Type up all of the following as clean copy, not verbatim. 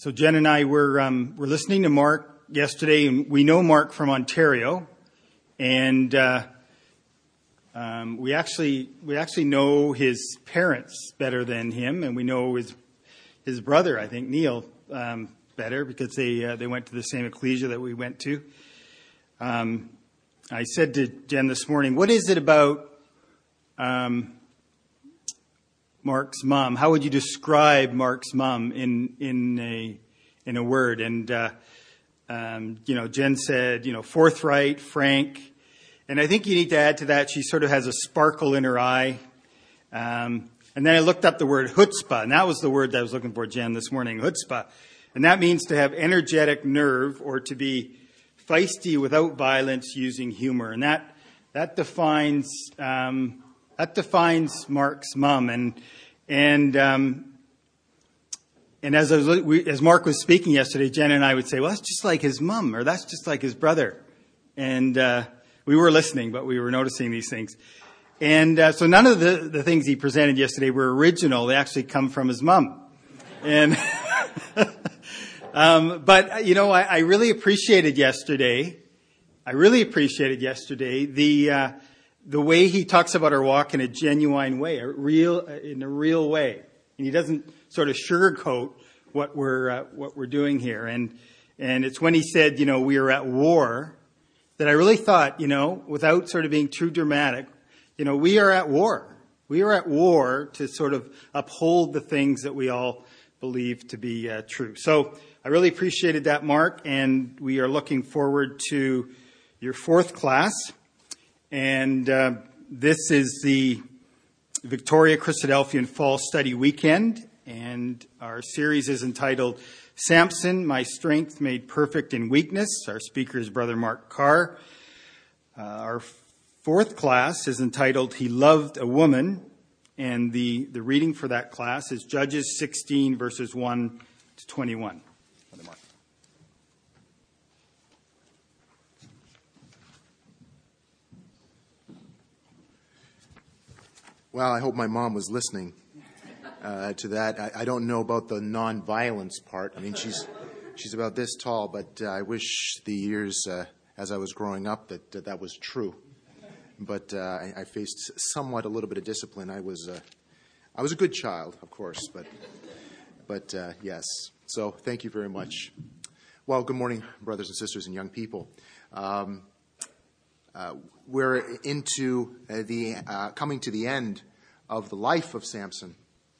So Jen and I were listening to Mark yesterday, and we know Mark from Ontario, and we actually know his parents better than him, and we know his brother, I think Neil, better because they went to the same ecclesia that we went to. I said to Jen this morning, "What is it about Mark's mom? How would you describe Mark's mom in a word?" And Jen said, forthright, frank, and I think you need to add to that. She sort of has a sparkle in her eye. And then I looked up the word chutzpah, and that was the word that I was looking for, Jen, this morning. Chutzpah, and that means to have energetic nerve or to be feisty without violence, using humor, and that defines Mark's mom. And as Mark was speaking yesterday, Jen and I would say, "Well, that's just like his mom," or "That's just like his brother." And we were listening, but we were noticing these things. And so none of the things he presented yesterday were original. They actually come from his mom. And but I really appreciated yesterday. The way he talks about our walk in a genuine way, in a real way, and he doesn't sort of sugarcoat what we're doing here. And it's when he said, we are at war, that I really thought, without sort of being too dramatic, we are at war. We are at war to sort of uphold the things that we all believe to be true. So I really appreciated that, Mark, and we are looking forward to your fourth class. And this is the Victoria Christadelphian Fall Study Weekend, and our series is entitled Samson, My Strength Made Perfect in Weakness. Our speaker is Brother Mark Carr. Our fourth class is entitled He Loved a Woman, and the reading for that class is Judges 16, verses 1 to 21. Brother Mark. Well, I hope my mom was listening to that. I don't know about the non-violence part. I mean, she's about this tall, but I wish the years as I was growing up that was true. But I faced somewhat a little bit of discipline. I was a good child, of course, but yes. So thank you very much. Well, good morning, brothers and sisters and young people. We're into coming to the end of the life of Samson,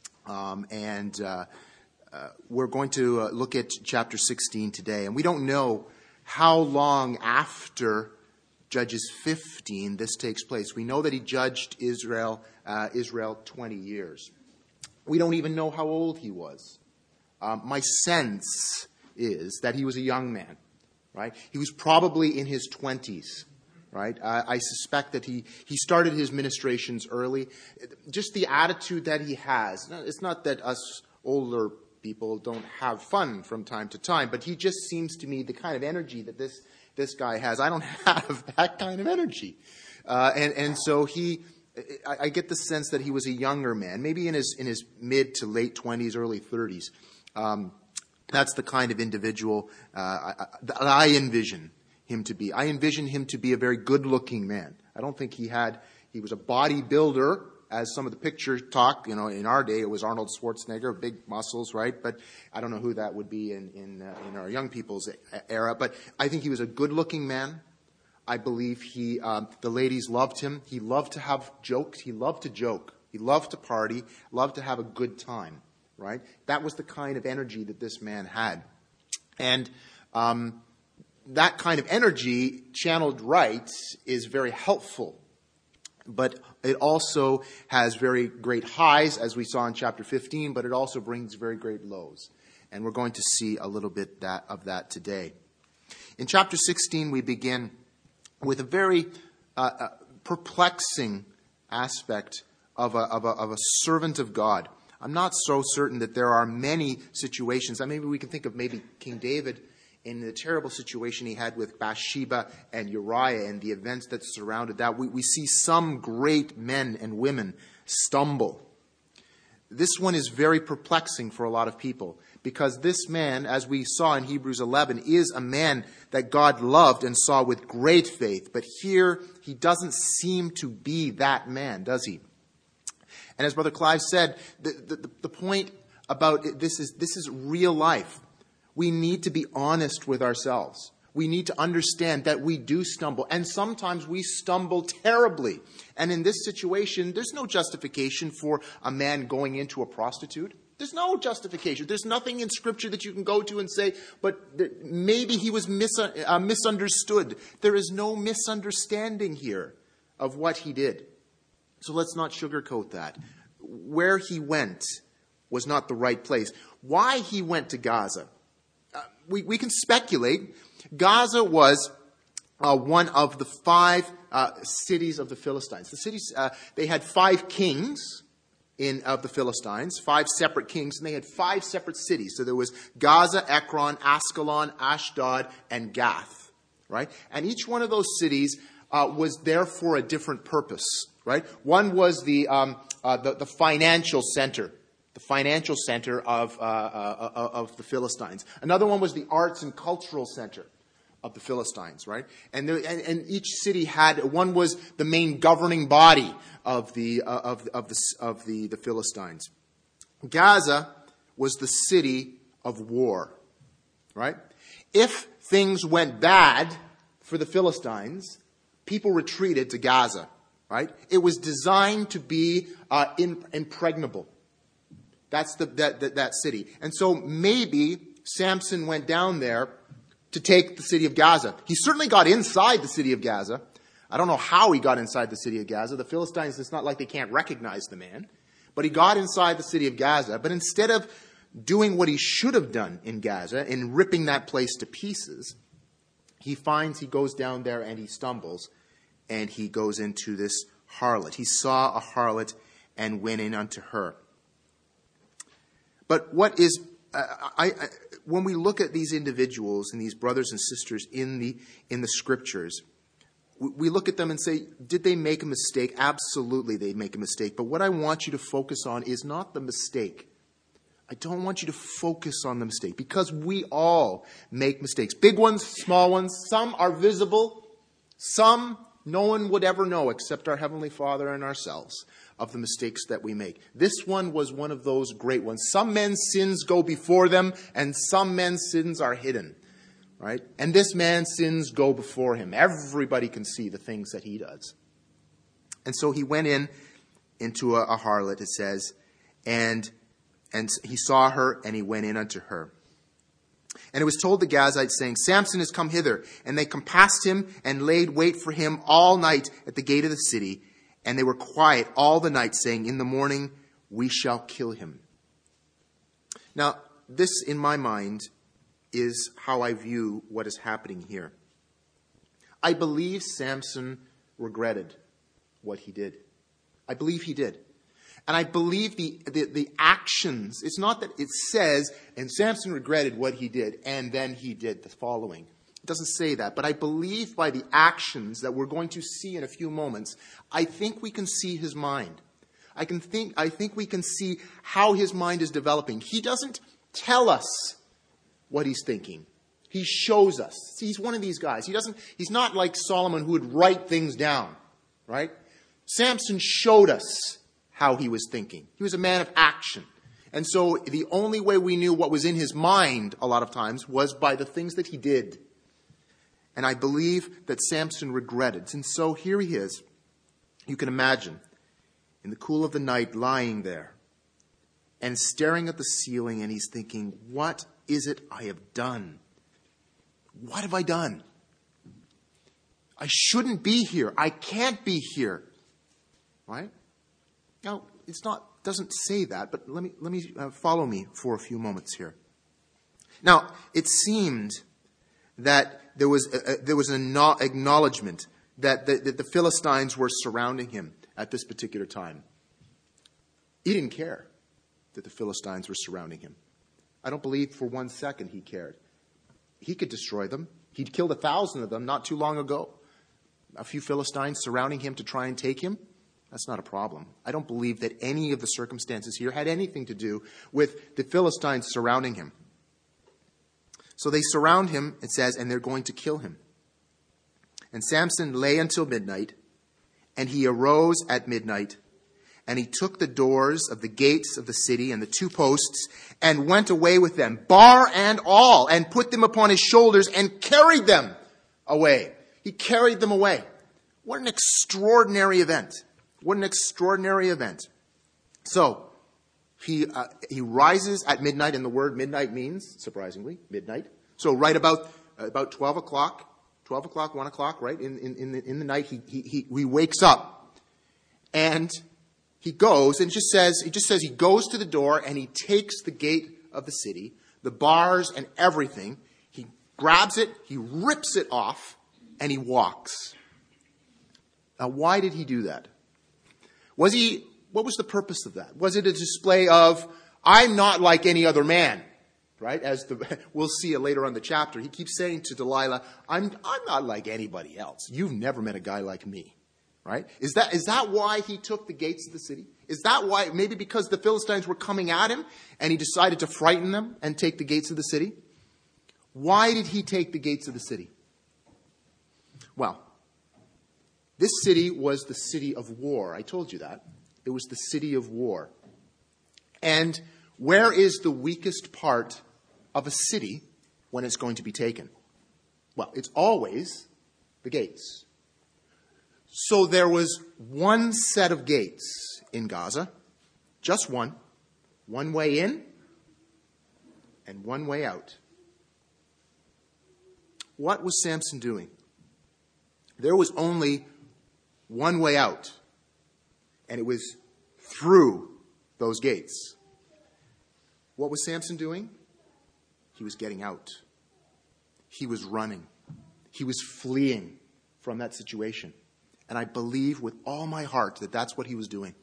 and we're going to look at chapter 16 today. And we don't know how long after Judges 15 this takes place. We know that he judged Israel 20 years. We don't even know how old he was. My sense is that he was a young man, right? He was probably in his 20s. Right, I suspect that he started his ministrations early. Just the attitude that he has. It's not that us older people don't have fun from time to time, but he just seems to me the kind of energy that this guy has. I don't have that kind of energy, and so I get the sense that he was a younger man, maybe in his mid to late 20s, early 30s. That's the kind of individual that I envision him to be. I envision him to be a very good-looking man. I don't think he was a bodybuilder, as some of the pictures talk. In our day, it was Arnold Schwarzenegger, big muscles, right? But I don't know who that would be in our young people's era. But I think he was a good-looking man. I believe the ladies loved him. He loved to have jokes. He loved to joke. He loved to party. Loved to have a good time, right? That was the kind of energy that this man had. And that kind of energy, channeled right, is very helpful. But it also has very great highs, as we saw in chapter 15, but it also brings very great lows. And we're going to see a little bit of that today. In chapter 16, we begin with a very perplexing aspect of a servant of God. I'm not so certain that there are many situations. Maybe we can think of King David in the terrible situation he had with Bathsheba and Uriah and the events that surrounded that. We see some great men and women stumble. This one is very perplexing for a lot of people because this man, as we saw in Hebrews 11, is a man that God loved and saw with great faith. But here, he doesn't seem to be that man, does he? And as Brother Clive said, the point about this is real life. We need to be honest with ourselves. We need to understand that we do stumble, and sometimes we stumble terribly. And in this situation, there's no justification for a man going into a prostitute. There's no justification. There's nothing in Scripture that you can go to and say, but maybe he was misunderstood. There is no misunderstanding here of what he did. So let's not sugarcoat that. Where he went was not the right place. Why he went to Gaza? We can speculate. Gaza was one of the 5 cities of the Philistines. The cities, they had 5 kings of the Philistines, 5 separate kings, and they had 5 separate cities. So there was Gaza, Ekron, Ascalon, Ashdod, and Gath, right? And each one of those cities was there for a different purpose, right? One was the financial center. The financial center of the Philistines. Another one was the arts and cultural center of the Philistines, right? And each city had one was the main governing body of the Philistines. Gaza was the city of war, right? If things went bad for the Philistines, people retreated to Gaza, right? It was designed to be impregnable. That's that city. And so maybe Samson went down there to take the city of Gaza. He certainly got inside the city of Gaza. I don't know how he got inside the city of Gaza. The Philistines, it's not like they can't recognize the man. But he got inside the city of Gaza. But instead of doing what he should have done in Gaza, in ripping that place to pieces, he goes down there and he stumbles. And he goes into this harlot. He saw a harlot and went in unto her. But what is, when we look at these individuals and these brothers and sisters in the Scriptures, we look at them and say, did they make a mistake? Absolutely, they make a mistake. But what I want you to focus on is not the mistake. I don't want you to focus on the mistake, because we all make mistakes. Big ones, small ones. Some are visible. Some no one would ever know except our Heavenly Father and ourselves of the mistakes that we make. This one was one of those great ones. Some men's sins go before them, and some men's sins are hidden, right? And this man's sins go before him. Everybody can see the things that he does. And so he went into a harlot, it says, and he saw her, and he went in unto her. And it was told the Gazites, saying, Samson is come hither. And they compassed him and laid wait for him all night at the gate of the city. And they were quiet all the night, saying, in the morning we shall kill him. Now, this, in my mind, is how I view what is happening here. I believe Samson regretted what he did. I believe he did. And I believe the actions, it's not that it says, and Samson regretted what he did, and then he did the following. It doesn't say that. But I believe by the actions that we're going to see in a few moments, I think we can see his mind. I think we can see how his mind is developing. He doesn't tell us what he's thinking. He shows us. See, he's one of these guys. He's not like Solomon, who would write things down, right? Samson showed us how he was thinking. He was a man of action. And so the only way we knew what was in his mind a lot of times was by the things that he did. And I believe that Samson regretted. And so here he is. You can imagine, in the cool of the night, lying there and staring at the ceiling, and he's thinking, what is it I have done? What have I done? I shouldn't be here. I can't be here. Right? Now, doesn't say that, but let me follow me for a few moments here. Now, it seemed that there was an acknowledgement that the Philistines were surrounding him at this particular time. He didn't care that the Philistines were surrounding him. I don't believe for 1 second he cared. He could destroy them. He'd killed 1,000 of them not too long ago. A few Philistines surrounding him to try and take him. That's not a problem. I don't believe that any of the circumstances here had anything to do with the Philistines surrounding him. So they surround him, it says, and they're going to kill him. And Samson lay until midnight, and he arose at midnight, and he took the doors of the gates of the city and the 2 posts, and went away with them, bar and all, and put them upon his shoulders, and carried them away. He carried them away. What an extraordinary event. What an extraordinary event. So, he rises at midnight, and the word midnight means, surprisingly, midnight. So right about 12 o'clock, 1 o'clock, right, in the night, he wakes up. And he goes, and it just says he goes to the door, and he takes the gate of the city, the bars and everything. He grabs it, he rips it off, and he walks. Now, why did he do that? What was the purpose of that? Was it a display of, I'm not like any other man, right? We'll see it later on in the chapter. He keeps saying to Delilah, I'm not like anybody else. You've never met a guy like me, right? Is that why he took the gates of the city? Is that why, maybe because the Philistines were coming at him and he decided to frighten them and take the gates of the city? Why did he take the gates of the city? Well, this city was the city of war. I told you that. It was the city of war. And where is the weakest part of a city when it's going to be taken? Well, it's always the gates. So there was one set of gates in Gaza, just one way in and one way out. What was Samson doing? There was only one way out, and it was through those gates. What was Samson doing? He was getting out. He was running. He was fleeing from that situation. And I believe with all my heart that that's what he was doing.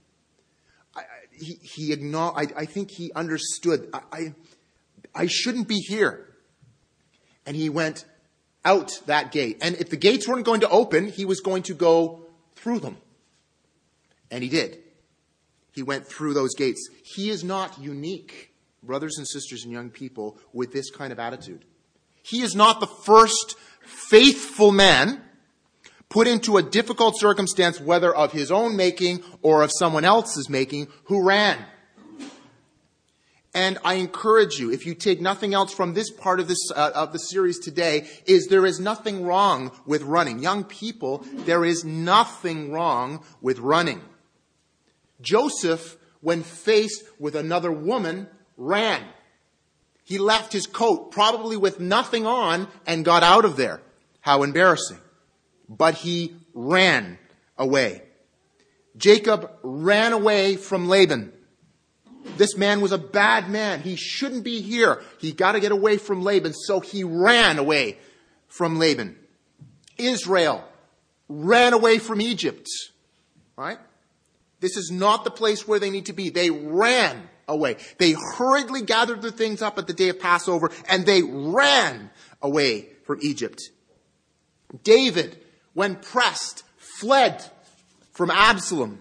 I think he understood, I shouldn't be here. And he went out that gate. And if the gates weren't going to open, he was going to go through them. And he did. He went through those gates. He is not unique, brothers and sisters and young people, with this kind of attitude. He is not the first faithful man put into a difficult circumstance, whether of his own making or of someone else's making, who ran. And I encourage you, if you take nothing else from this part of the series today, there is nothing wrong with running. Young people, there is nothing wrong with running. Joseph, when faced with another woman, ran. He left his coat, probably with nothing on, and got out of there. How embarrassing. But he ran away. Jacob ran away from Laban. This man was a bad man. He shouldn't be here. He got to get away from Laban, so he ran away from Laban. Israel ran away from Egypt. Right? This is not the place where they need to be. They ran away. They hurriedly gathered their things up at the day of Passover, and they ran away from Egypt. David, when pressed, fled from Absalom.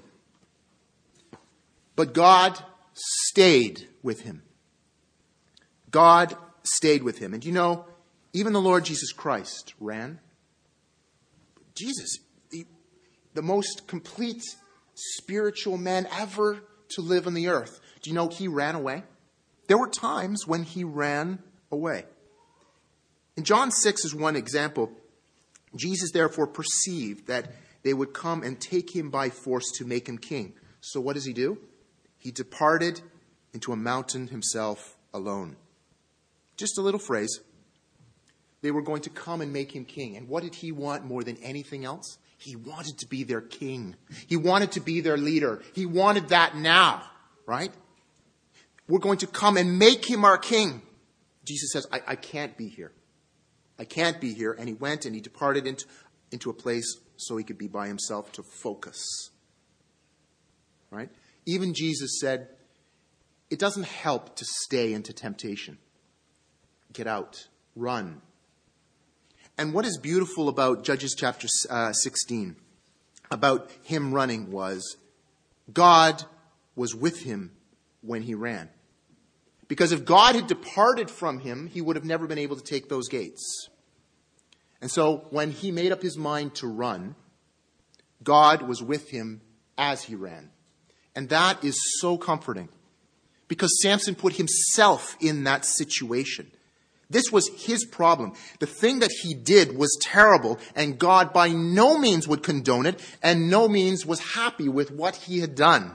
But God stayed with him. God stayed with him. And you know, even the Lord Jesus Christ ran. Jesus, the most complete spiritual man ever to live on the earth. Do you know he ran away? There were times when he ran away. In John 6 is one example. Jesus therefore perceived that they would come and take him by force to make him king. So what does he do? He departed into a mountain himself alone. Just a little phrase. They were going to come and make him king. And what did he want more than anything else? He wanted to be their king. He wanted to be their leader. He wanted that now, right? We're going to come and make him our king. Jesus says, I can't be here. I can't be here. And he went and he departed into a place so he could be by himself to focus. Right? Even Jesus said, it doesn't help to stay into temptation. Get out. Run. And what is beautiful about Judges chapter 16, about him running, was God was with him when he ran. Because if God had departed from him, he would have never been able to take those gates. And so when he made up his mind to run, God was with him as he ran. And that is so comforting. Because Samson put himself in that situation. This was his problem. The thing that he did was terrible, and God by no means would condone it, and no means was happy with what he had done.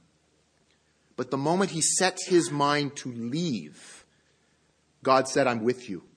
But the moment he set his mind to leave, God said, I'm with you.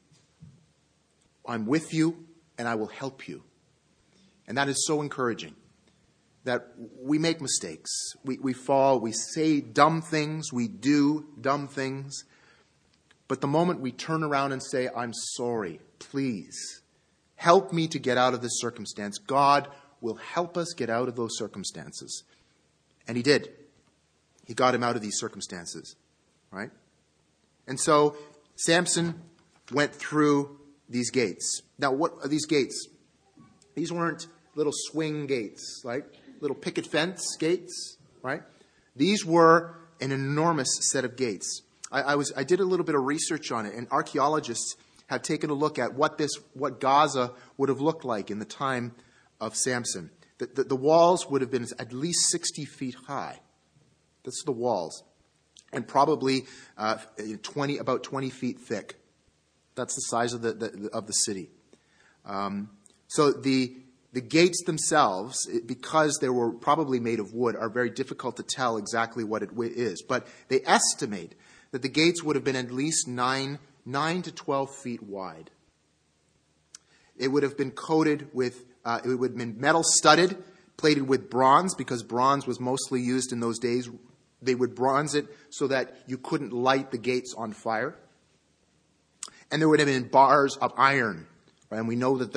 I'm with you, and I will help you. And that is so encouraging. That we make mistakes. We fall, we say dumb things, we do dumb things. But the moment we turn around and say, I'm sorry, please, help me to get out of this circumstance, God will help us get out of those circumstances. And he did. He got him out of these circumstances, right? And so Samson went through these gates. Now, what are these gates? These weren't little swing gates, like little picket fence gates, right? These were an enormous set of gates. I did a little bit of research on it, and archaeologists have taken a look at what Gaza would have looked like in the time of Samson. The walls would have been at least 60 feet high. That's the walls, and probably about 20 feet thick. That's the size of the city. So the gates themselves, because they were probably made of wood, are very difficult to tell exactly what it is. But they estimate that the gates would have been at least 9 to 12 feet wide. It would have been coated with, it would have been metal studded, plated with bronze, because bronze was mostly used in those days. They would bronze it so that you couldn't light the gates on fire. And there would have been bars of iron. Right? And we know that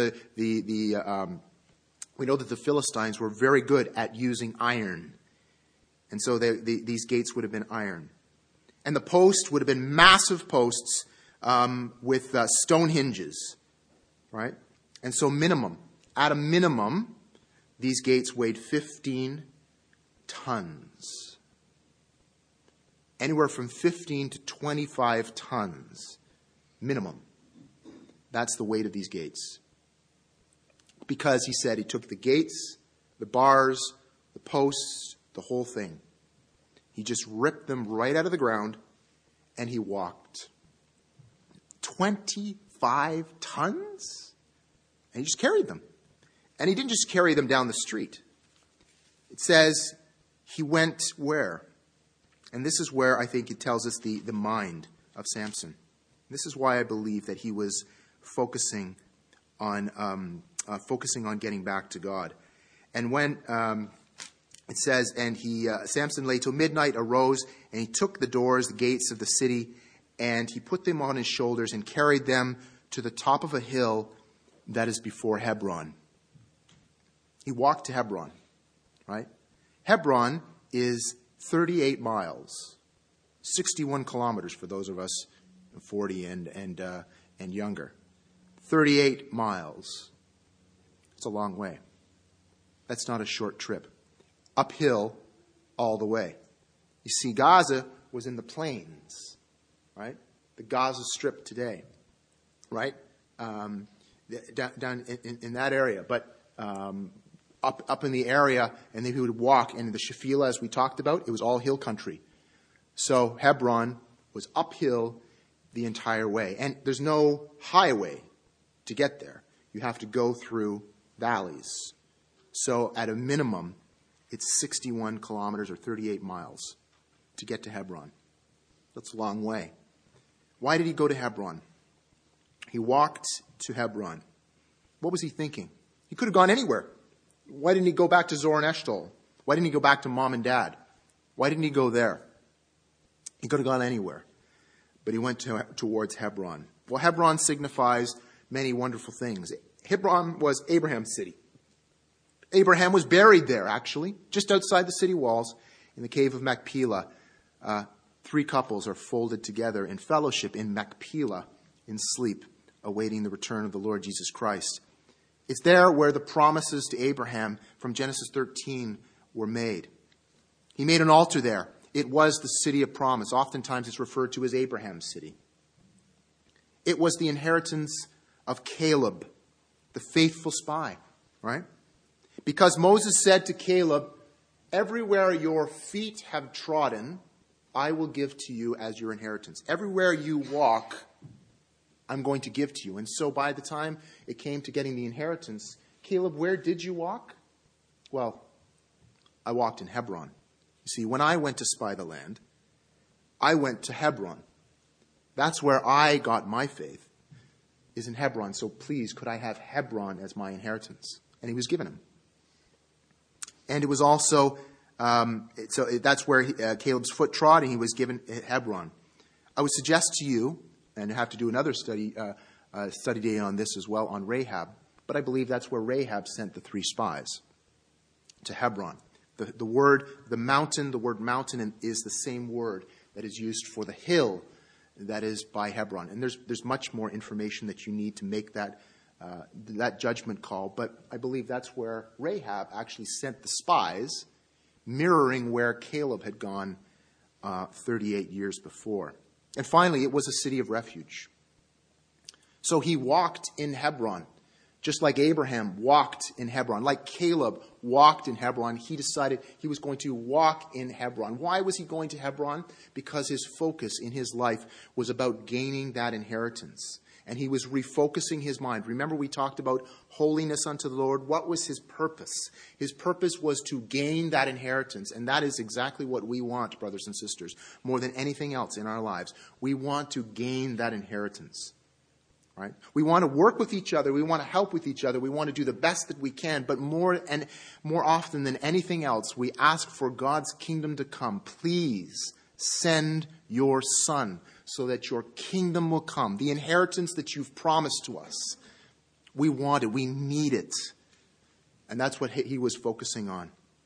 the Philistines were very good at using iron. And so these gates would have been iron. And the posts would have been massive posts with stone hinges, right? And so at a minimum, these gates weighed 15 tons. Anywhere from 15 to 25 tons, minimum. That's the weight of these gates. Because he said he took the gates, the bars, the posts, the whole thing. He just ripped them right out of the ground, and he walked. 25 tons? And he just carried them. And he didn't just carry them down the street. It says he went where? And this is where I think it tells us the mind of Samson. This is why I believe that he was focusing on getting back to God. And when it says, and Samson lay till midnight, arose, and he took the doors, the gates of the city, and he put them on his shoulders and carried them to the top of a hill that is before Hebron. He walked to Hebron, right? Hebron is 38 miles, 61 kilometers for those of us 40 and younger. 38 miles. It's a long way. That's not a short trip. Uphill all the way. You see, Gaza was in the plains, right? The Gaza Strip today, right? Down in that area. But up in the area, and then he would walk. And the Shephelah, as we talked about, it was all hill country. So Hebron was uphill the entire way. And there's no highway to get there. You have to go through valleys. So at a minimum, it's 61 kilometers or 38 miles to get to Hebron. That's a long way. Why did he go to Hebron? He walked to Hebron. What was he thinking? He could have gone anywhere. Why didn't he go back to Zor and Eshtaol? Why didn't he go back to mom and dad? Why didn't he go there? He could have gone anywhere. But he went towards Hebron. Well, Hebron signifies many wonderful things. Hebron was Abraham's city. Abraham was buried there, actually, just outside the city walls in the cave of Machpelah. 3 couples are folded together in fellowship in Machpelah in sleep, awaiting the return of the Lord Jesus Christ. It's there where the promises to Abraham from Genesis 13 were made. He made an altar there. It was the city of promise. Oftentimes it's referred to as Abraham's city. It was the inheritance of Caleb, the faithful spy, right? Because Moses said to Caleb, everywhere your feet have trodden, I will give to you as your inheritance. Everywhere you walk, I'm going to give to you. And so by the time it came to getting the inheritance, Caleb, where did you walk? Well, I walked in Hebron. You see, when I went to spy the land, I went to Hebron. That's where I got my faith, is in Hebron. So please, could I have Hebron as my inheritance? And he was given him. And it was also, so that's where Caleb's foot trod, and he was given Hebron. I would suggest to you, and I have to do another study day on this as well, on Rahab, but I believe that's where Rahab sent the 3 spies, to Hebron. The word mountain is the same word that is used for the hill that is by Hebron. And there's much more information that you need to make that judgment call. But I believe that's where Rahab actually sent the spies, mirroring where Caleb had gone 38 years before. And finally, it was a city of refuge. So he walked in Hebron, just like Abraham walked in Hebron, like Caleb walked in Hebron. He decided he was going to walk in Hebron. Why was he going to Hebron? Because his focus in his life was about gaining that inheritance. And he was refocusing his mind. Remember, we talked about holiness unto the Lord. What was his purpose? His purpose was to gain that inheritance. And that is exactly what we want, brothers and sisters, more than anything else in our lives. We want to gain that inheritance. Right? We want to work with each other. We want to help with each other. We want to do the best that we can. But more often than anything else, we ask for God's kingdom to come. Please send your Son so that your kingdom will come. The inheritance that you've promised to us. We want it. We need it. And that's what he was focusing on.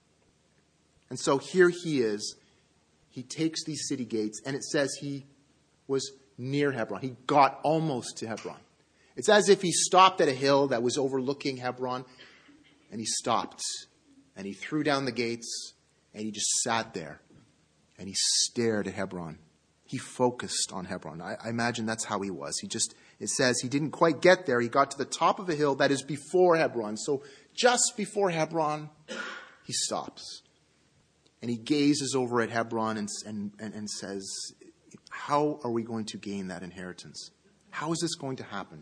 And so here he is. He takes these city gates, and it says he was near Hebron. He got almost to Hebron. It's as if he stopped at a hill that was overlooking Hebron, and he stopped, and he threw down the gates, and he just sat there, and he stared at Hebron. He focused on Hebron. I imagine that's how he was. It says he didn't quite get there. He got to the top of a hill that is before Hebron. So just before Hebron, he stops, and he gazes over at Hebron and says, how are we going to gain that inheritance? How is this going to happen?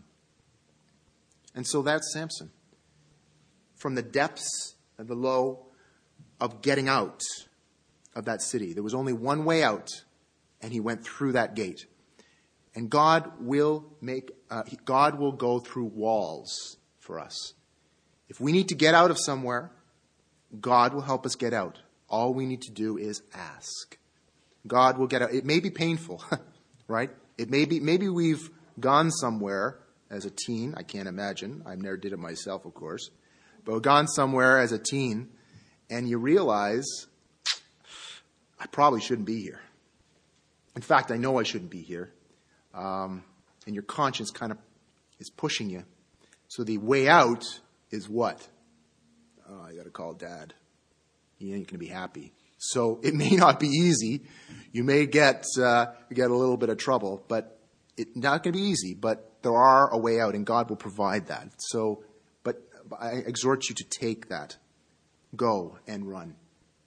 And so that's Samson. From the depths and the low of getting out of that city, there was only one way out, and he went through that gate. And God will go through walls for us. If we need to get out of somewhere, God will help us get out. All we need to do is ask. God will get out. It may be painful, right? It may be, maybe we've gone somewhere as a teen. I can't imagine. I never did it myself, of course. But we've gone somewhere as a teen, and you realize, I probably shouldn't be here. In fact, I know I shouldn't be here. And your conscience kind of is pushing you. So the way out is what? Oh, I got to call Dad. He ain't going to be happy. So it may not be easy. You may get a little bit of trouble, but it's not going to be easy. But there are a way out, and God will provide that. So, but I exhort you to take that. Go and run.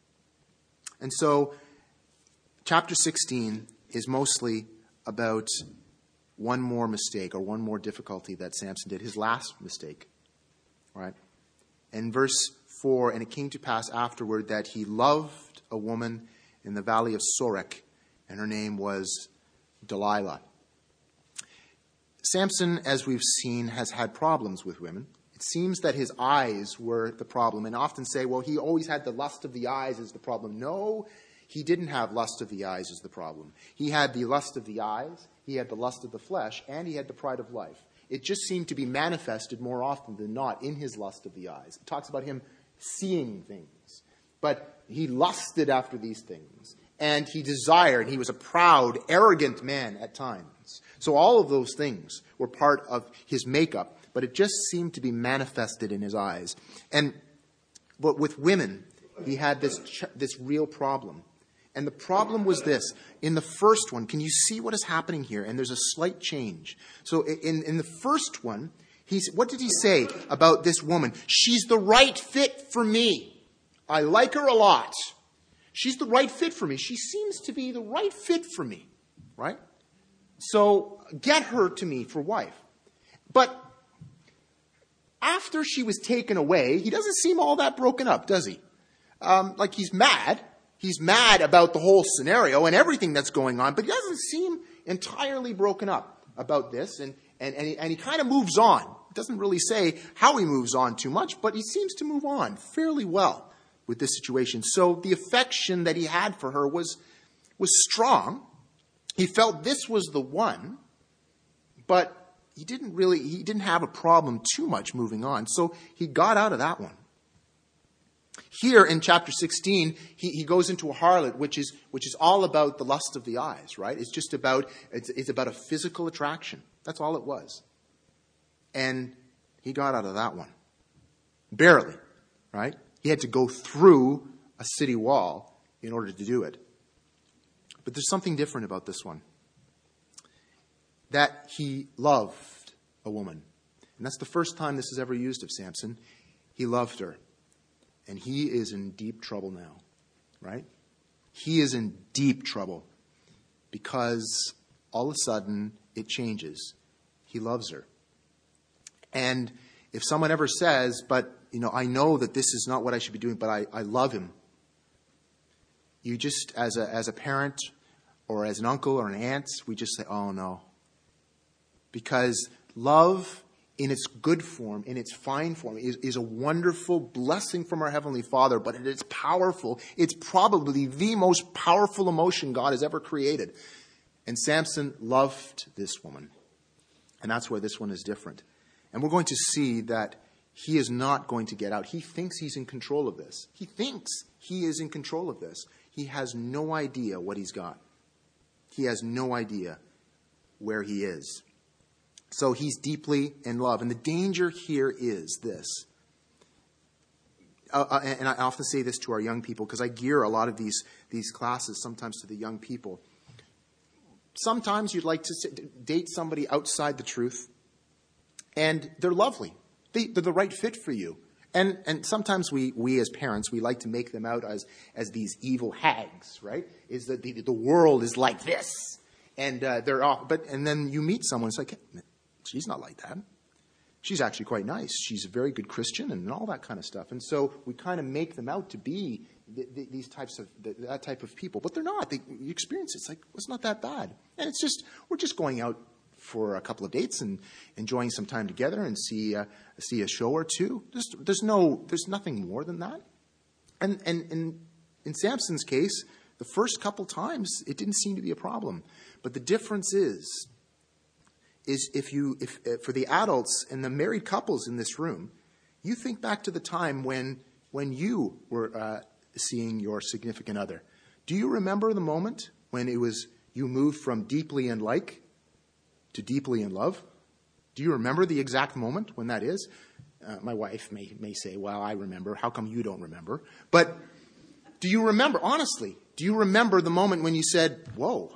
And so, chapter 16 is mostly about one more mistake or one more difficulty that Samson did. His last mistake, right? In verse 4, and it came to pass afterward that he loved a woman in the valley of Sorek, and her name was Delilah. Samson, as we've seen, has had problems with women. It seems that his eyes were the problem, and often say, well, he always had the lust of the eyes as the problem. No, he didn't have lust of the eyes as the problem. He had the lust of the eyes, he had the lust of the flesh, and he had the pride of life. It just seemed to be manifested more often than not in his lust of the eyes. It talks about him seeing things. But he lusted after these things. And he desired, he was a proud, arrogant man at times. So all of those things were part of his makeup. But it just seemed to be manifested in his eyes. But with women, he had this real problem. And the problem was this. In the first one, can you see what is happening here? And there's a slight change. So in the first one, what did he say about this woman? She's the right fit for me. I like her a lot. She's the right fit for me. She seems to be the right fit for me, right? So get her to me for wife. But after she was taken away, he doesn't seem all that broken up, does he? Like he's mad. He's mad about the whole scenario and everything that's going on, but he doesn't seem entirely broken up about this, and he kind of moves on. It doesn't really say how he moves on too much, but he seems to move on fairly well with this situation. So the affection that he had for her was strong. He felt this was the one, but he didn't have a problem too much moving on. So he got out of that one. Here in chapter 16, he goes into a harlot, which is all about the lust of the eyes, right? It's about a physical attraction. That's all it was. And he got out of that one. Barely, right? He had to go through a city wall in order to do it. But there's something different about this one. That he loved a woman. And that's the first time this is ever used of Samson. He loved her. And he is in deep trouble now, right? He is in deep trouble because all of a sudden it changes. He loves her. And if someone ever says, but, I know that this is not what I should be doing, but I love him. You just, as a parent or as an uncle or an aunt, we just say, oh no. Because love in its good form, in its fine form, is a wonderful blessing from our Heavenly Father, but it is powerful. It's probably the most powerful emotion God has ever created. And Samson loved this woman. And that's where this one is different. And we're going to see that he is not going to get out. He thinks he's in control of this. He thinks he is in control of this. He has no idea what he's got. He has no idea where he is. So he's deeply in love. And the danger here is this. And I often say this to our young people because I gear a lot of these classes sometimes to the young people. Sometimes you'd like to date somebody outside the truth. And they're lovely. They're the right fit for you. And sometimes we as parents, we like to make them out as these evil hags, right? Is that the world is like this. And they're off. And then you meet someone, it's like, hey, she's not like that. She's actually quite nice. She's a very good Christian and all that kind of stuff. And so we kind of make them out to be that type of people. But they're not. You experience it. It's like, it's not that bad. And it's just, we're just going out for a couple of dates and enjoying some time together and see a show or two. There's nothing more than that. And in Samson's case, the first couple times, it didn't seem to be a problem. But the difference is if for the adults and the married couples in this room, you think back to the time when you were seeing your significant other. Do you remember the moment when it was you moved from deeply in like to deeply in love? Do you remember the exact moment when that is? My wife may say, well, I remember. How come you don't remember? But do you remember, honestly, do you remember the moment when you said, whoa,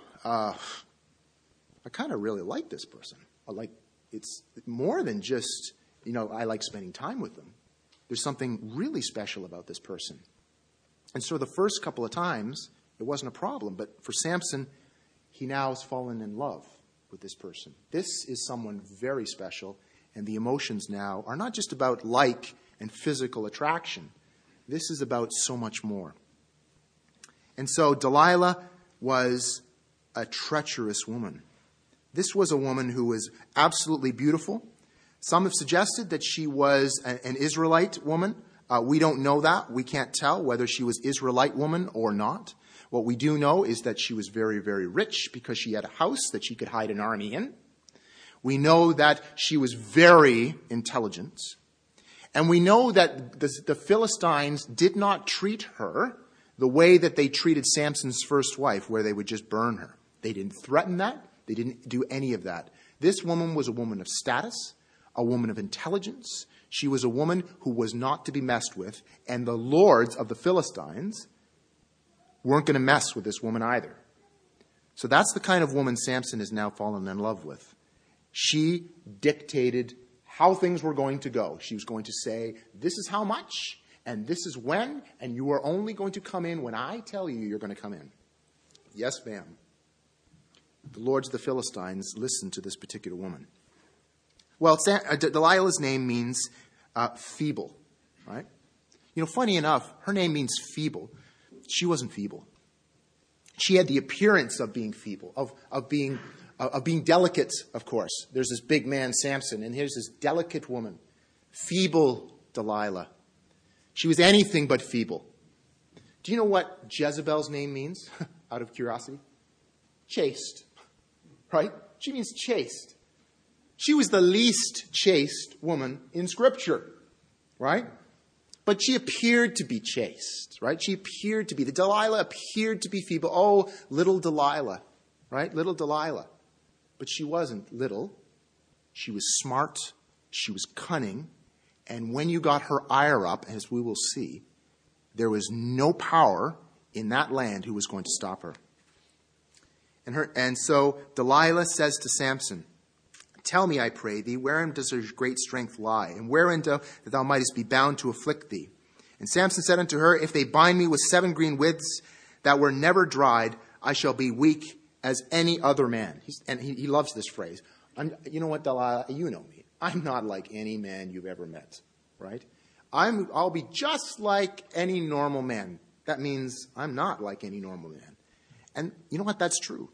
I kind of really like this person. It's more than just, I like spending time with them. There's something really special about this person. And so the first couple of times, it wasn't a problem. But for Samson, he now has fallen in love with this person. This is someone very special. And the emotions now are not just about like and physical attraction. This is about so much more. And so Delilah was a treacherous woman. This was a woman who was absolutely beautiful. Some have suggested that she was an Israelite woman. We don't know that. We can't tell whether she was Israelite woman or not. What we do know is that she was very, very rich because she had a house that she could hide an army in. We know that she was very intelligent. And we know that the Philistines did not treat her the way that they treated Samson's first wife, where they would just burn her. They didn't threaten that. They didn't do any of that. This woman was a woman of status, a woman of intelligence. She was a woman who was not to be messed with, and the lords of the Philistines weren't going to mess with this woman either. So that's the kind of woman Samson has now fallen in love with. She dictated how things were going to go. She was going to say, this is how much, and this is when, and you are only going to come in when I tell you you're going to come in. Yes, ma'am. The lords of the Philistines listened to this particular woman. Well, Delilah's name means feeble, right? Funny enough, her name means feeble. She wasn't feeble. She had the appearance of being feeble, of being delicate, of course. There's this big man, Samson, and here's this delicate woman, feeble Delilah. She was anything but feeble. Do you know what Jezebel's name means, out of curiosity? Chaste, right? She means chaste. She was the least chaste woman in Scripture, right? But she appeared to be chaste, right? She appeared to be. The Delilah appeared to be feeble. Oh, little Delilah, right? Little Delilah. But she wasn't little. She was smart. She was cunning. And when you got her ire up, as we will see, there was no power in that land who was going to stop her. And so Delilah says to Samson, tell me, I pray thee, wherein does her great strength lie? And wherein that thou mightest be bound to afflict thee? And Samson said unto her, if they bind me with 7 green withs that were never dried, I shall be weak as any other man. He loves this phrase. You know what, Delilah? You know me. I'm not like any man you've ever met, right? I'll be just like any normal man. That means I'm not like any normal man. And you know what? That's true.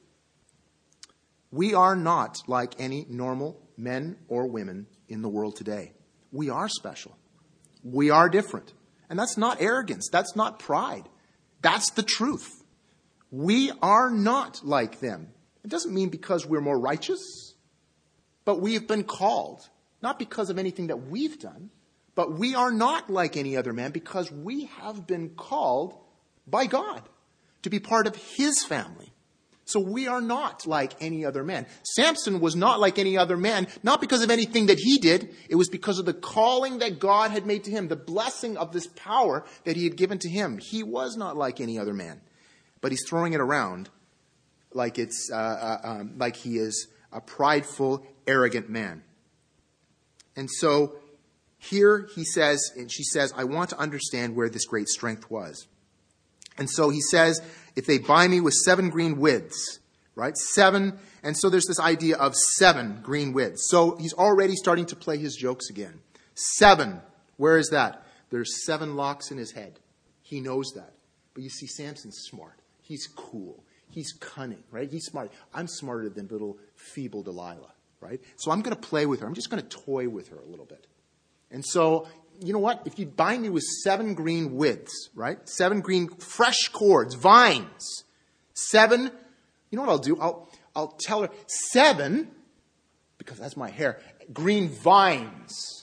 We are not like any normal men or women in the world today. We are special. We are different. And that's not arrogance. That's not pride. That's the truth. We are not like them. It doesn't mean because we're more righteous, but we have been called, not because of anything that we've done, but we are not like any other man because we have been called by God to be part of His family. So we are not like any other man. Samson was not like any other man, not because of anything that he did. It was because of the calling that God had made to him, the blessing of this power that He had given to him. He was not like any other man. But he's throwing it around like it's like he is a prideful, arrogant man. And so here he says, and she says, I want to understand where this great strength was. And so he says, if they bind me with 7 green withs, right? 7. And so there's this idea of 7 green withs. So he's already starting to play his jokes again. 7. Where is that? There's 7 locks in his head. He knows that. But you see, Samson's smart. He's cool. He's cunning, right? He's smart. I'm smarter than little feeble Delilah, right? So I'm going to play with her. I'm just going to toy with her a little bit. And so, you know what? If you bind me with 7 green withs, right? 7 green fresh cords, vines. 7, you know what I'll do? I'll tell her 7, because that's my hair, green vines.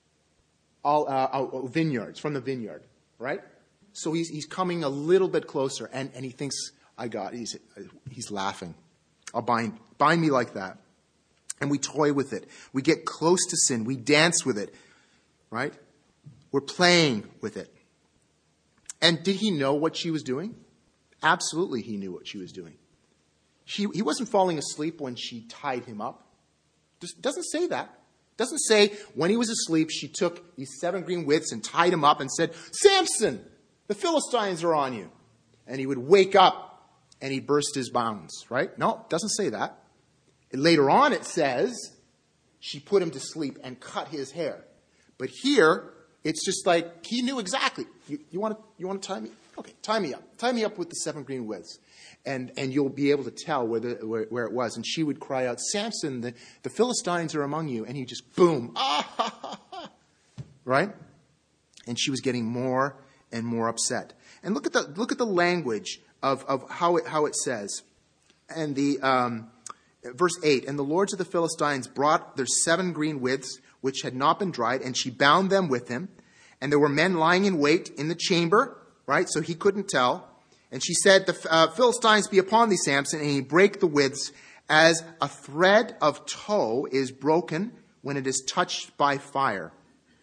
Vineyards, from the vineyard, right? So he's coming a little bit closer, and he thinks, he's laughing. I'll bind me like that. And we toy with it. We get close to sin. We dance with it, right? We're playing with it. And did he know what she was doing? Absolutely he knew what she was doing. He wasn't falling asleep when she tied him up. Doesn't say that. Doesn't say when he was asleep, she took these 7 green withs and tied him up and said, Samson, the Philistines are on you. And he would wake up and he burst his bounds, right? No, it doesn't say that. And later on it says she put him to sleep and cut his hair. But here, it's just like he knew exactly. You want to tie me? Okay, tie me up. Tie me up with the 7 green withs. And you'll be able to tell where it was. And she would cry out, Samson, the Philistines are among you. And he just, boom. Right? And she was getting more and more upset. And look at the language of how it says. And the verse 8, and the lords of the Philistines brought their 7 green withs, which had not been dried, and she bound them with him. And there were men lying in wait in the chamber, right? So he couldn't tell. And she said, the Philistines be upon thee, Samson, and he brake the withs as a thread of tow is broken when it is touched by fire.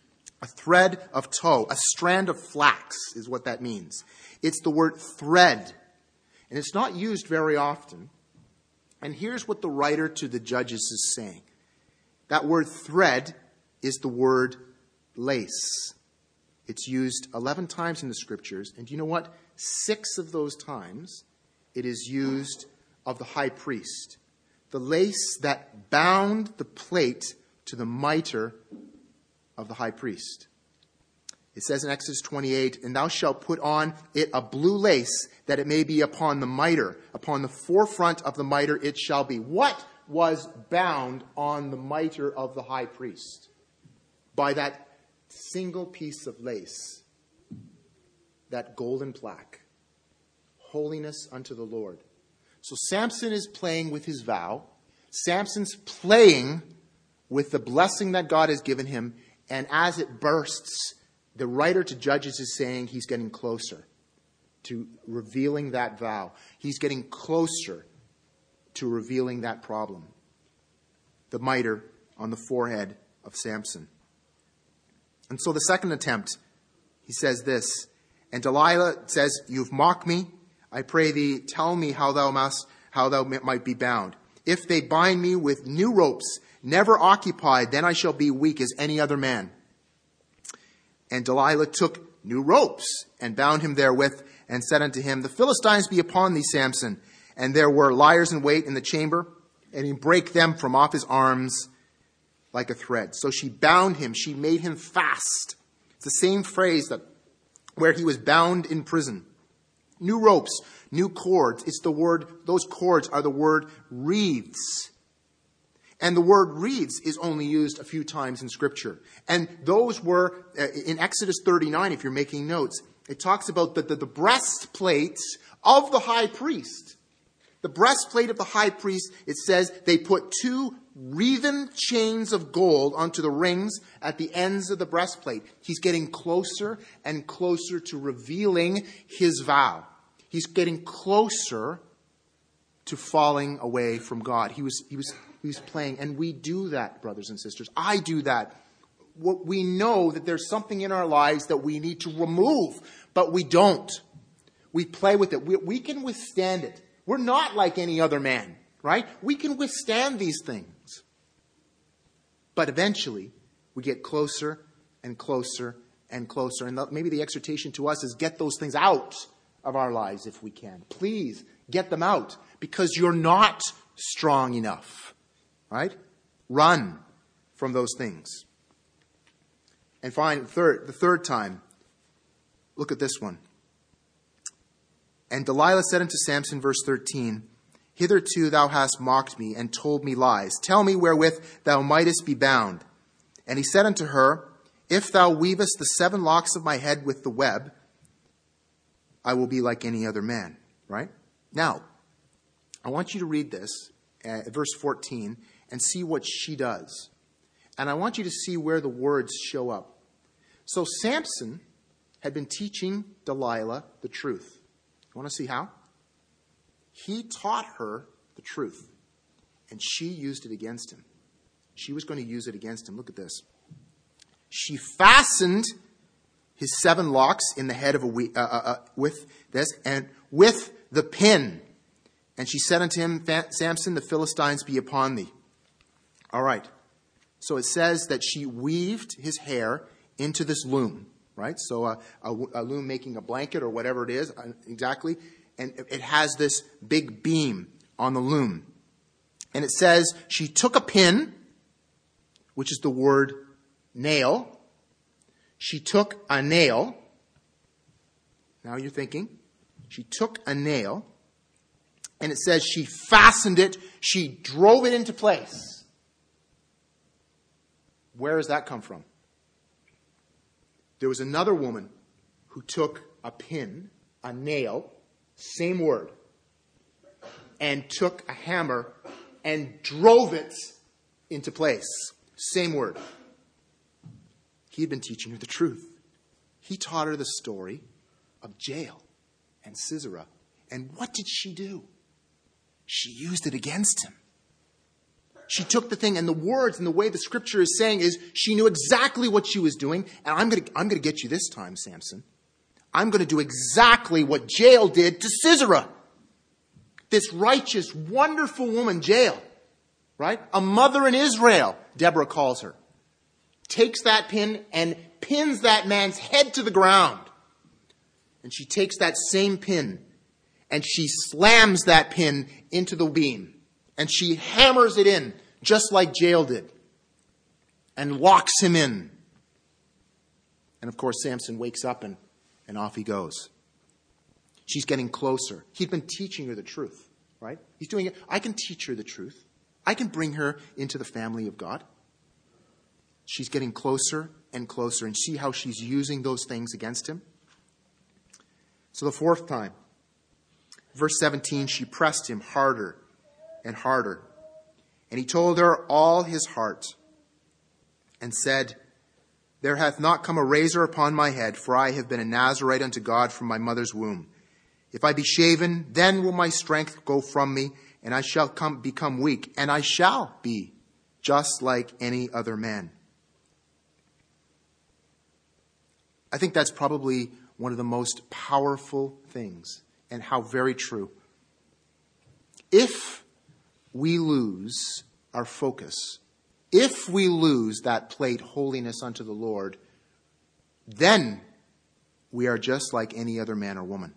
A thread of tow, a strand of flax is what that means. It's the word thread. And it's not used very often. And here's what the writer to the Judges is saying. That word thread is the word lace. It's used 11 times in the scriptures. And you know what? 6 of those times it is used of the high priest. The lace that bound the plate to the mitre of the high priest. It says in Exodus 28, and thou shalt put on it a blue lace, that it may be upon the mitre. Upon the forefront of the mitre it shall be. What was bound on the mitre of the high priest? By that single piece of lace, that golden plaque. Holiness unto the Lord. So Samson is playing with his vow. Samson's playing with the blessing that God has given him. And as it bursts, the writer to Judges is saying he's getting closer to revealing that vow. He's getting closer to revealing that problem. The mitre on the forehead of Samson. And so the second attempt, he says this, and Delilah says, you've mocked me. I pray thee, tell me how thou might be bound. If they bind me with new ropes, never occupied, then I shall be weak as any other man. And Delilah took new ropes and bound him therewith and said unto him, the Philistines be upon thee, Samson. And there were liars in wait in the chamber, and he brake them from off his arms like a thread. So she bound him. She made him fast. It's the same phrase that where he was bound in prison. New ropes, new cords. It's the word, those cords are the word wreaths. And the word wreaths is only used a few times in Scripture. And those were, in Exodus 39, if you're making notes, it talks about the breastplates of the high priest. The breastplate of the high priest, it says they put 2 wreathen chains of gold onto the rings at the ends of the breastplate. He's getting closer and closer to revealing his vow. He's getting closer to falling away from God. He was playing, and we do that, brothers and sisters. I do that. We know that there's something in our lives that we need to remove, but we don't. We play with it. We can withstand it. We're not like any other man, right? We can withstand these things. But eventually, we get closer and closer and closer. And maybe the exhortation to us is get those things out of our lives if we can. Please get them out, because you're not strong enough, right? Run from those things. And finally, the third time, look at this one. And Delilah said unto Samson, verse 13, hitherto thou hast mocked me and told me lies. Tell me wherewith thou mightest be bound. And he said unto her, if thou weavest the 7 locks of my head with the web, I will be like any other man. Right? Now, I want you to read this, verse 14, and see what she does. And I want you to see where the words show up. So Samson had been teaching Delilah the truth. You want to see how? He taught her the truth, and she used it against him. She was going to use it against him. Look at this. She fastened his 7 locks in the head of with this, and with the pin. And she said unto him, Samson, the Philistines be upon thee. All right. So it says that she weaved his hair into this loom. Right? So a loom making a blanket or whatever it is, exactly. And it has this big beam on the loom. And it says she took a pin, which is the word nail. She took a nail. Now you're thinking. She took a nail. And it says she fastened it. She drove it into place. Where does that come from? There was another woman who took a pin, a nail, same word, and took a hammer and drove it into place. Same word. He had been teaching her the truth. He taught her the story of Jael and Sisera. And what did she do? She used it against him. She took the thing, and the words and the way the scripture is saying is she knew exactly what she was doing. And I'm going to get you this time, Samson. I'm going to do exactly what Jael did to Sisera. This righteous, wonderful woman, Jael, right? A mother in Israel, Deborah calls her. Takes that pin and pins that man's head to the ground. And she takes that same pin and she slams that pin into the beam. And she hammers it in, just like Jael did. And locks him in. And of course, Samson wakes up and off he goes. She's getting closer. He'd been teaching her the truth, right? He's doing it. I can teach her the truth. I can bring her into the family of God. She's getting closer and closer, and see how she's using those things against him. So the fourth time, verse 17, she pressed him harder and harder. And he told her all his heart and said, there hath not come a razor upon my head, for I have been a Nazarite unto God from my mother's womb. If I be shaven, then will my strength go from me, and I shall become weak, and I shall be just like any other man. I think that's probably one of the most powerful things, and how very true. If we lose our focus, if we lose that plate, holiness unto the Lord, then we are just like any other man or woman.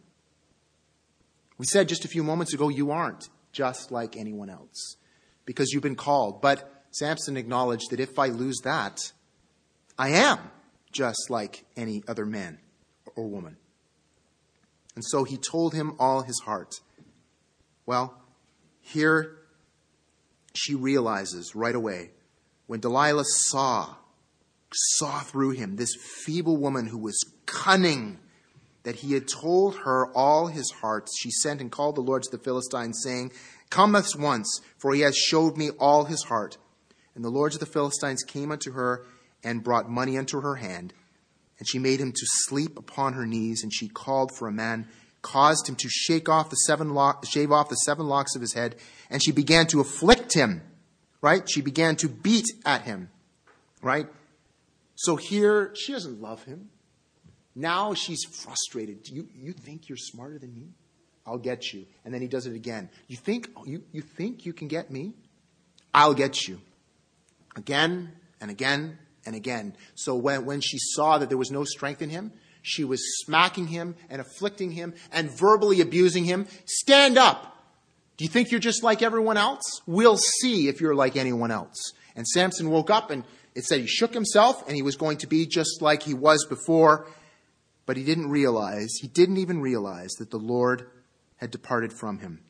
We said just a few moments ago, you aren't just like anyone else because you've been called. But Samson acknowledged that if I lose that, I am just like any other man or woman. And so he told him all his heart. Well, here she realizes right away when Delilah saw through him, this feeble woman who was cunning, that he had told her all his heart. She sent and called the Lord to the Philistines, saying, come at once, for he has showed me all his heart. And the lords of the Philistines came unto her and brought money unto her hand. And she made him to sleep upon her knees, and she called for a man, caused him to shave off the 7 locks of his head, and she began to afflict him, right? She began to beat at him, right? So here, she doesn't love him. Now she's frustrated. You think you're smarter than me? I'll get you. And then he does it again. You think you can get me? I'll get you. Again and again and again. So when she saw that there was no strength in him, she was smacking him and afflicting him and verbally abusing him. Stand up. Do you think you're just like everyone else? We'll see if you're like anyone else. And Samson woke up, and it said he shook himself and he was going to be just like he was before. But he didn't even realize that the Lord had departed from him.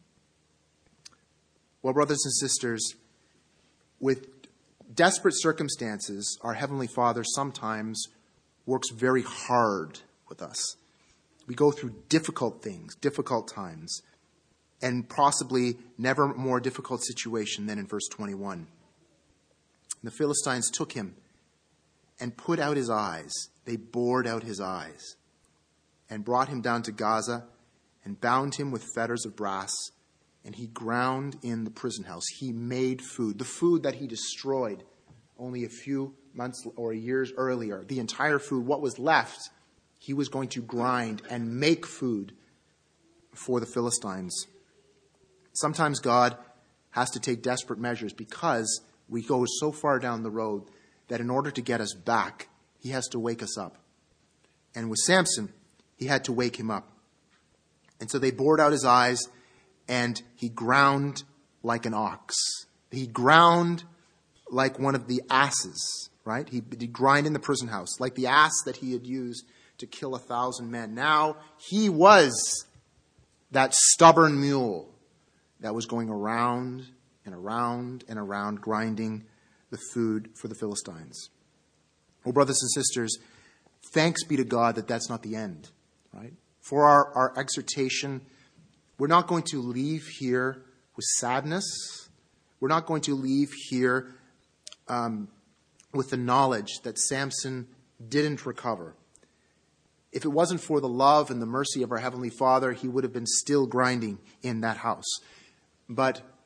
Well, brothers and sisters, with desperate circumstances, our Heavenly Father sometimes works very hard with us. We go through difficult things, difficult times, and possibly never more difficult situation than in verse 21. And the Philistines took him and put out his eyes. They bored out his eyes and brought him down to Gaza and bound him with fetters of brass. And he ground in the prison house. He made food, the food that he destroyed only a few months or years earlier. The entire food, what was left, he was going to grind and make food for the Philistines. Sometimes God has to take desperate measures because we go so far down the road that in order to get us back, he has to wake us up. And with Samson, he had to wake him up. And so they bored out his eyes, and he ground like an ox. He ground like one of the asses, right? He grind in the prison house, like the ass that he had used to kill 1,000 men. Now he was that stubborn mule that was going around and around and around, grinding the food for the Philistines. Well, brothers and sisters, thanks be to God that that's not the end, right? For our exhortation, we're not going to leave here with sadness. We're not going to leave here with the knowledge that Samson didn't recover. If it wasn't for the love and the mercy of our Heavenly Father, he would have been still grinding in that house. But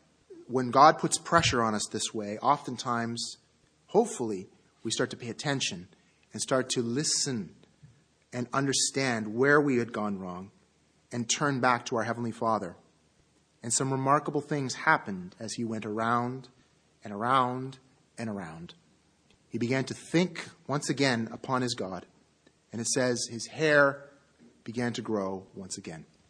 when God puts pressure on us this way, oftentimes, hopefully, we start to pay attention and start to listen and understand where we had gone wrong and turn back to our Heavenly Father. And some remarkable things happened as he went around and around and around. He began to think once again upon his God. And it says his hair began to grow once again.